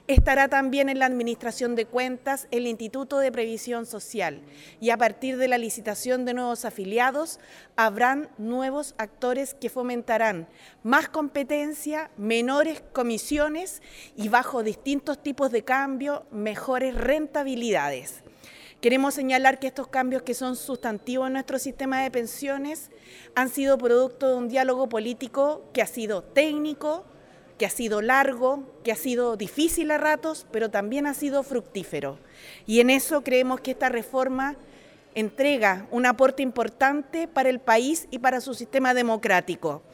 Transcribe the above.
Estará también en la Administración de Cuentas el Instituto de Previsión Social y a partir de la licitación de nuevos afiliados habrán nuevos actores que fomentarán más competencia, menores comisiones y bajo distintos tipos de cambio, mejores rentabilidades. Queremos señalar que estos cambios que son sustantivos en nuestro sistema de pensiones han sido producto de un diálogo político que ha sido técnico, que ha sido largo, que ha sido difícil a ratos, pero también ha sido fructífero. Y en eso creemos que esta reforma entrega un aporte importante para el país y para su sistema democrático.